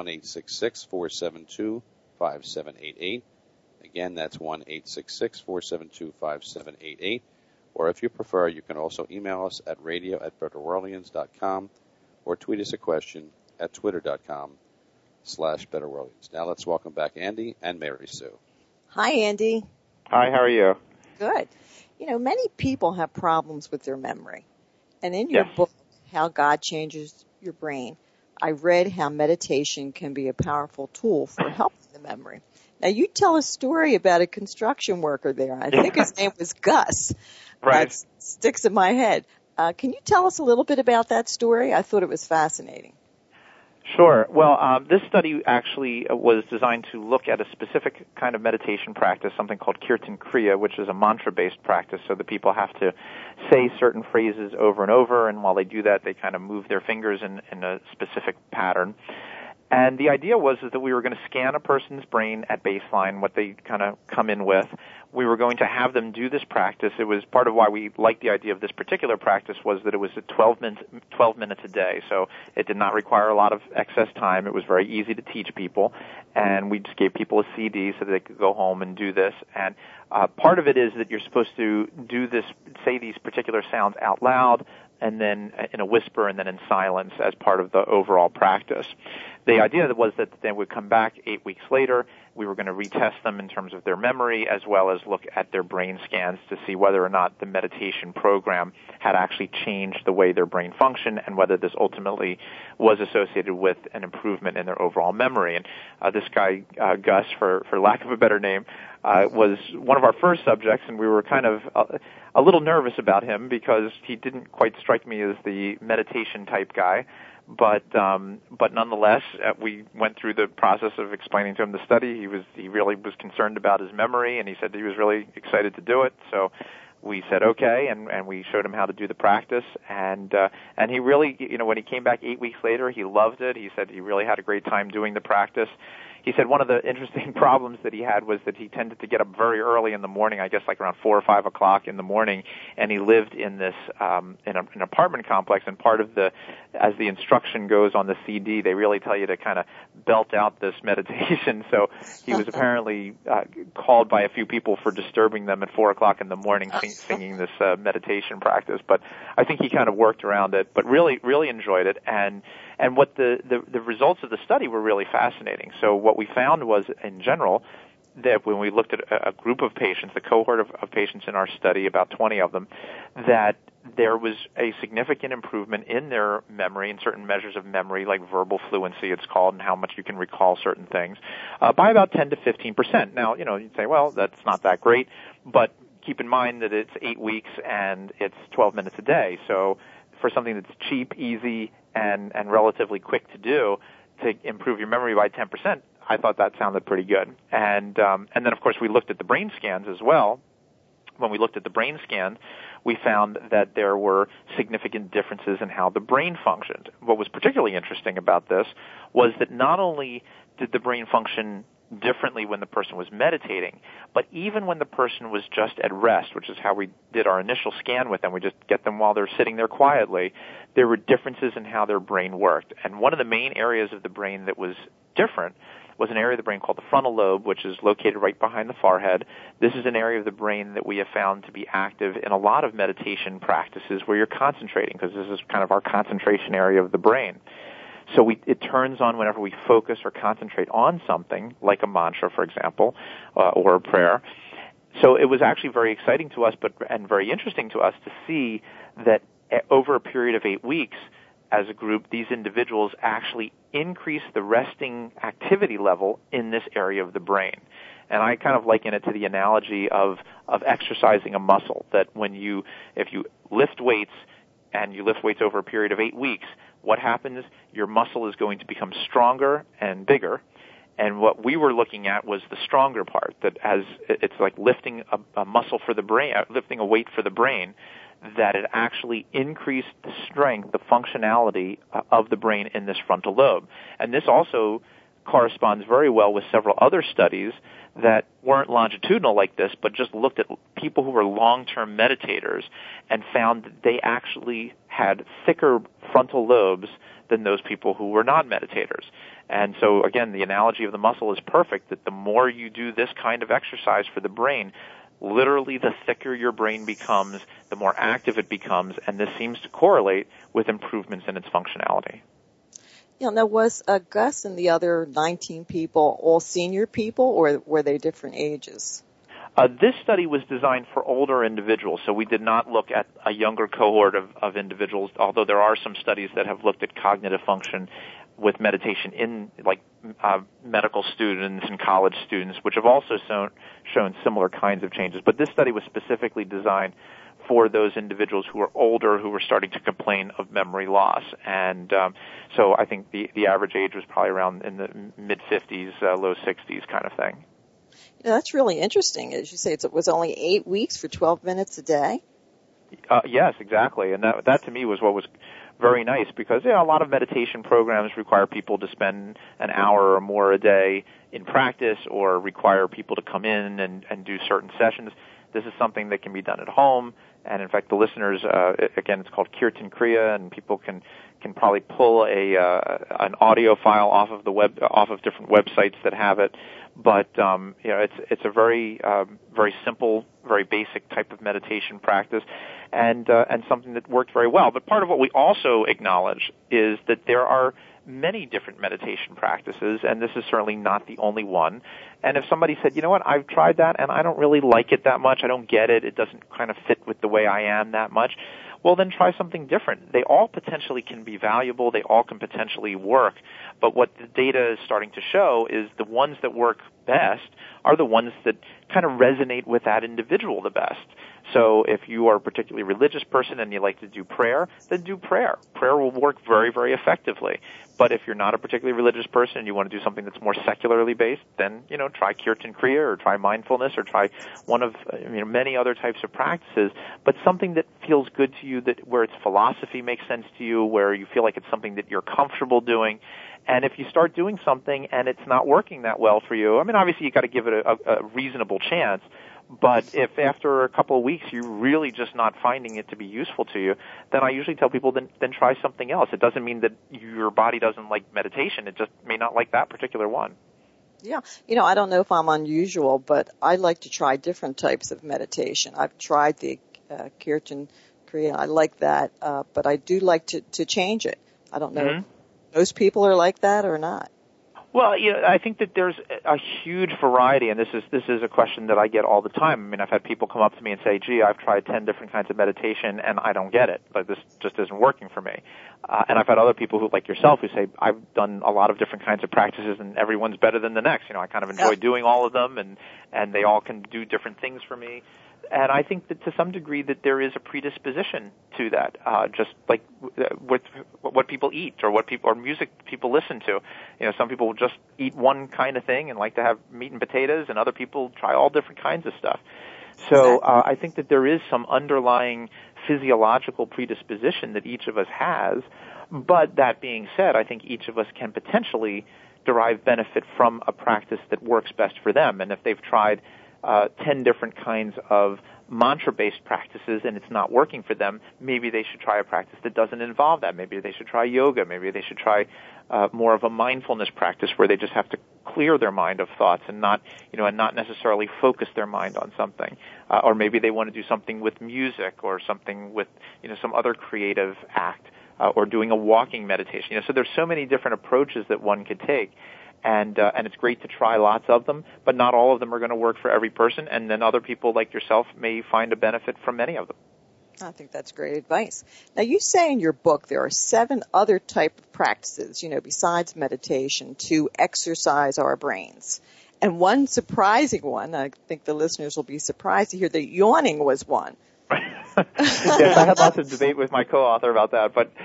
1-866-472-5788. Again, that's 1-866-472-5788. Or if you prefer, you can also email us at radio@betterworldians.com or tweet us a question at twitter.com/betterworldians. Now let's welcome back Andy and Mary Sue. Hi, Andy. Hi, how are you? Good. You know, many people have problems with their memory. And in your book, How God Changes Your Brain, I read how meditation can be a powerful tool for helping the memory. Now, you tell a story about a construction worker there. I think his name was Gus. Right. That sticks in my head. Can you tell us a little bit about that story? I thought it was fascinating. Sure. Well, this study actually was designed to look at a specific kind of meditation practice, something called Kirtan Kriya, which is a mantra-based practice, so the people have to say certain phrases over and over, and while they do that, they kind of move their fingers in a specific pattern. And the idea was that we were going to scan a person's brain at baseline, what they kind of come in with. We were going to have them do this practice. It was part of why we liked the idea of this particular practice was that it was at 12 minutes a day. So it did not require a lot of excess time. It was very easy to teach people. And we just gave people a CD so that they could go home and do this. And part of it is that you're supposed to do this, say these particular sounds out loud, and then in a whisper, and then in silence as part of the overall practice. The idea was that they would come back 8 weeks later. We were going to retest them in terms of their memory as well as look at their brain scans to see whether or not the meditation program had actually changed the way their brain functioned and whether this ultimately was associated with an improvement in their overall memory. And this guy, Gus, for lack of a better name, was one of our first subjects, and we were kind of a little nervous about him because he didn't quite strike me as the meditation type guy. But nonetheless, we went through the process of explaining to him the study. He really was concerned about his memory, and he said he was really excited to do it. So we said okay, and we showed him how to do the practice. And he really, when he came back 8 weeks later, he loved it. He said he really had a great time doing the practice. He said one of the interesting problems that he had was that he tended to get up very early in the morning, I guess like around 4 or 5 o'clock in the morning, and he lived in this in an apartment complex, and part of as the instruction goes on the CD, they really tell you to kind of belt out this meditation. So he was apparently called by a few people for disturbing them at 4 o'clock in the morning singing this meditation practice. But I think he kind of worked around it, but really, really enjoyed it. And what the results of the study were really fascinating. So what we found was, in general, that when we looked at a group of patients, the cohort of patients in our study, about 20 of them, that there was a significant improvement in their memory, in certain measures of memory, like verbal fluency, it's called, and how much you can recall certain things, by about 10 to 15%. Now, you'd say, well, that's not that great, but keep in mind that it's 8 weeks and it's 12 minutes a day. So for something that's cheap, easy, and relatively quick to do, to improve your memory by 10%, I thought that sounded pretty good. And then, of course, we looked at the brain scans as well. When we looked at the brain scans, we found that there were significant differences in how the brain functioned. What was particularly interesting about this was that not only did the brain function differently when the person was meditating, but even when the person was just at rest, which is how we did our initial scan with them, we just get them while they're sitting there quietly, there were differences in how their brain worked. And one of the main areas of the brain that was different was an area of the brain called the frontal lobe, which is located right behind the forehead. This is an area of the brain that we have found to be active in a lot of meditation practices where you're concentrating, because this is kind of our concentration area of the brain. So it turns on whenever we focus or concentrate on something, like a mantra, for example, or a prayer. So it was actually very exciting to us, and very interesting to us to see that over a period of 8 weeks, as a group, these individuals actually increase the resting activity level in this area of the brain. And I kind of liken it to the analogy of exercising a muscle, that if you lift weights, and you lift weights over a period of 8 weeks, what happens? Your muscle is going to become stronger and bigger. And what we were looking at was the stronger part, that as it's like lifting a muscle for the brain, lifting a weight for the brain, that it actually increased the strength, the functionality of the brain in this frontal lobe. And this also corresponds very well with several other studies that weren't longitudinal like this, but just looked at people who were long-term meditators and found that they actually had thicker frontal lobes than those people who were not meditators. And so, again, the analogy of the muscle is perfect, that the more you do this kind of exercise for the brain, literally the thicker your brain becomes, the more active it becomes, and this seems to correlate with improvements in its functionality. Now, was Gus and the other 19 people all senior people, or were they different ages? This study was designed for older individuals, so we did not look at a younger cohort of individuals, although there are some studies that have looked at cognitive function with meditation in medical students and college students, which have also shown similar kinds of changes. But this study was specifically designed for those individuals who are older, who were starting to complain of memory loss. And so I think the average age was probably around in the mid-50s, low 60s kind of thing. That's really interesting. As you say, it was only 8 weeks for 12 minutes a day? Yes, exactly. And that to me was what was very nice, because a lot of meditation programs require people to spend an hour or more a day in practice, or require people to come in and do certain sessions. This is something that can be done at home. And in fact, the listeners, again, it's called Kirtan Kriya, and people can probably pull an audio file off of different websites that have it. But it's a very very simple, very basic type of meditation practice, and something that worked very well. But part of what we also acknowledge is that there are many different meditation practices, and this is certainly not the only one. And if somebody said, you know what, I've tried that and I don't really like it that much, I don't get it, it doesn't kind of fit with the way I am that much, well, then try something different. They all potentially can be valuable. They all can potentially work. But what the data is starting to show is the ones that work best are the ones that kind of resonate with that individual the best. So if you are a particularly religious person and you like to do prayer, then do prayer. Prayer will work very, very effectively. But if you're not a particularly religious person and you want to do something that's more secularly based, then, try Kirtan Kriya, or try mindfulness, or try one of many other types of practices, but something that feels good to you, where its philosophy makes sense to you, where you feel like it's something that you're comfortable doing. And if you start doing something and it's not working that well for you, obviously you've got to give it a reasonable chance. But if after a couple of weeks you're really just not finding it to be useful to you, then I usually tell people then try something else. It doesn't mean that your body doesn't like meditation. It just may not like that particular one. Yeah. I don't know if I'm unusual, but I like to try different types of meditation. I've tried the Kirtan Kriya. I like that, but I do like to change it. I don't know if most people are like that or not. Well, I think that there's a huge variety, and this is a question that I get all the time. I've had people come up to me and say, gee, I've tried 10 different kinds of meditation, and I don't get it. Like, this just isn't working for me. And I've had other people who, like yourself, who say, I've done a lot of different kinds of practices, and everyone's better than the next. I kind of enjoy doing all of them, and they all can do different things for me. And I think that to some degree that there is a predisposition to that, just like with what people eat or music people listen to. Some people will just eat one kind of thing and like to have meat and potatoes, and other people try all different kinds of stuff. So I think that there is some underlying physiological predisposition that each of us has. But that being said, I think each of us can potentially derive benefit from a practice that works best for them. And if they've tried 10 different kinds of mantra-based practices and it's not working for them, maybe they should try a practice that doesn't involve that. Maybe they should try yoga. Maybe they should try more of a mindfulness practice where they just have to clear their mind of thoughts and not necessarily focus their mind on something. Or maybe they want to do something with music, or something with some other creative act, or doing a walking meditation. So there's so many different approaches that one could take. And it's great to try lots of them, but not all of them are going to work for every person, and then other people like yourself may find a benefit from many of them. I think that's great advice. Now, you say in your book there are 7 other type of practices, besides meditation, to exercise our brains. And one surprising one, I think the listeners will be surprised to hear that yawning was one. Yes, I had lots of debate with my co-author about that, but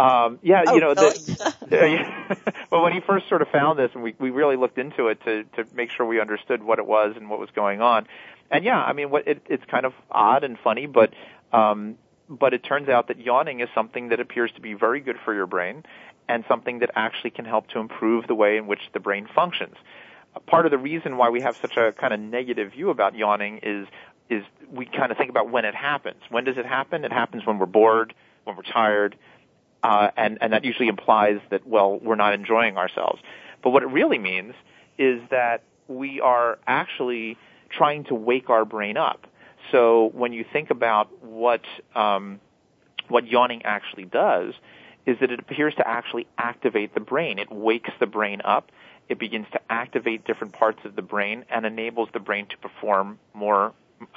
well, when he first sort of found this, and we really looked into it to make sure we understood what it was and what was going on, and it's kind of odd and funny, but it turns out that yawning is something that appears to be very good for your brain, and something that actually can help to improve the way in which the brain functions. Part of the reason why we have such a kind of negative view about yawning is we kind of think about when it happens. When does it happen? It happens when we're bored, when we're tired, and that usually implies that, well, we're not enjoying ourselves. But what it really means is that we are actually trying to wake our brain up. So when you think about what yawning actually does, is that it appears to actually activate the brain. It wakes the brain up, it begins to activate different parts of the brain and enables the brain to perform more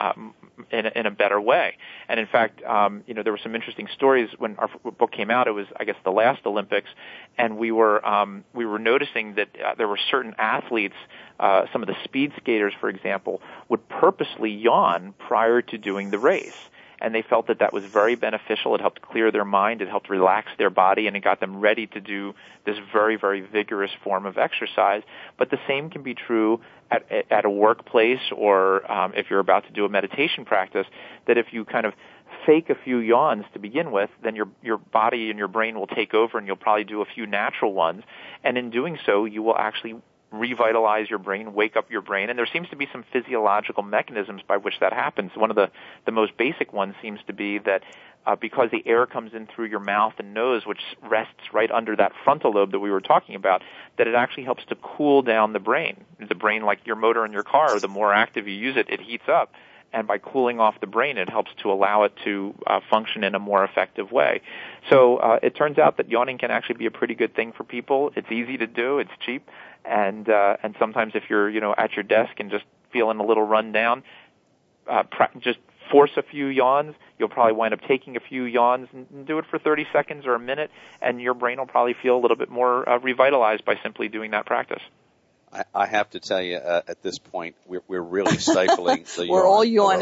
in a better way. And in fact, there were some interesting stories when our book came out. It was, I guess, the last Olympics, and we were noticing that there were certain athletes, some of the speed skaters, for example, would purposely yawn prior to doing the race. And they felt that was very beneficial. It helped clear their mind. It helped relax their body, and it got them ready to do this very, very vigorous form of exercise. But the same can be true at a workplace, or if you're about to do a meditation practice, that if you kind of fake a few yawns to begin with, then your body and your brain will take over, and you'll probably do a few natural ones. And in doing so, you will actually revitalize your brain, wake up your brain, and there seems to be some physiological mechanisms by which that happens. One of the most basic ones seems to be that because the air comes in through your mouth and nose, which rests right under that frontal lobe that we were talking about, that it actually helps to cool down the brain. The brain, like your motor in your car, the more active you use it, it heats up. And by cooling off the brain, it helps to allow it to function in a more effective way. So it turns out that yawning can actually be a pretty good thing for people. It's easy to do. It's cheap. And sometimes if you're, at your desk and just feeling a little run down, just force a few yawns. You'll probably wind up taking a few yawns and do it for 30 seconds or a minute, and your brain will probably feel a little bit more revitalized by simply doing that practice. I have to tell you, at this point, we're really stifling the yawn. We're all yawning.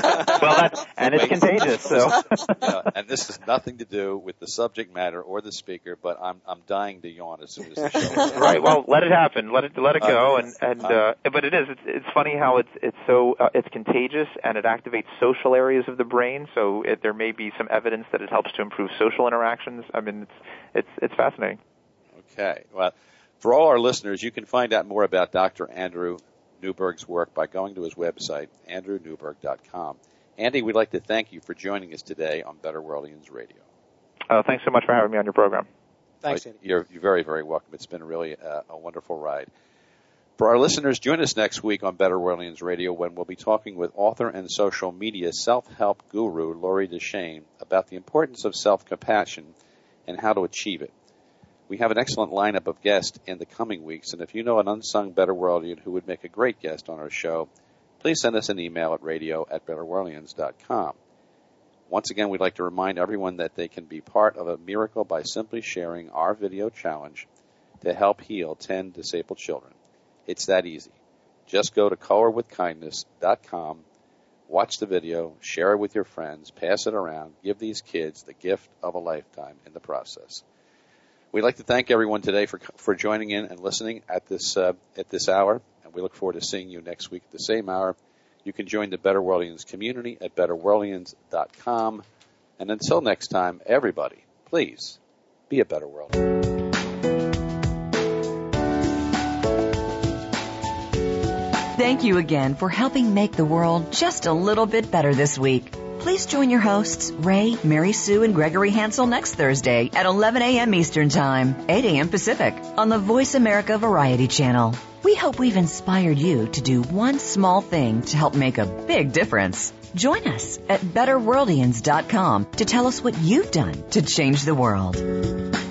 And it's contagious. So, and this has nothing to do with the subject matter or the speaker, but I'm dying to yawn as soon as the show is over. Right. Well, let it happen. Let it go. But it is. It's funny how it's contagious, and it activates social areas of the brain. So there may be some evidence that it helps to improve social interactions. I mean, it's fascinating. Okay. Well, for all our listeners, you can find out more about Dr. Andrew Newberg's work by going to his website, andrewnewberg.com. Andy, we'd like to thank you for joining us today on Better Worldians Radio. Thanks so much for having me on your program. Thanks, Andy. You're very, very welcome. It's been really a wonderful ride. For our listeners, join us next week on Better Worldians Radio when we'll be talking with author and social media self-help guru Lori Deschênes about the importance of self-compassion and how to achieve it. We have an excellent lineup of guests in the coming weeks, and if you know an unsung Better Worldian who would make a great guest on our show, please send us an email at radio@betterworldians.com. Once again, we'd like to remind everyone that they can be part of a miracle by simply sharing our video challenge to help heal 10 disabled children. It's that easy. Just go to colorwithkindness.com, watch the video, share it with your friends, pass it around, give these kids the gift of a lifetime in the process. We'd like to thank everyone today for joining in and listening at this hour, and we look forward to seeing you next week at the same hour. You can join the Better Worldians community at betterworldians.com. And until next time, everybody, please be a better world. Thank you again for helping make the world just a little bit better this week. Please join your hosts, Ray, Mary Sue, and Gregory Hansel next Thursday at 11 a.m. Eastern Time, 8 a.m. Pacific on the Voice America Variety Channel. We hope we've inspired you to do one small thing to help make a big difference. Join us at betterworldians.com to tell us what you've done to change the world.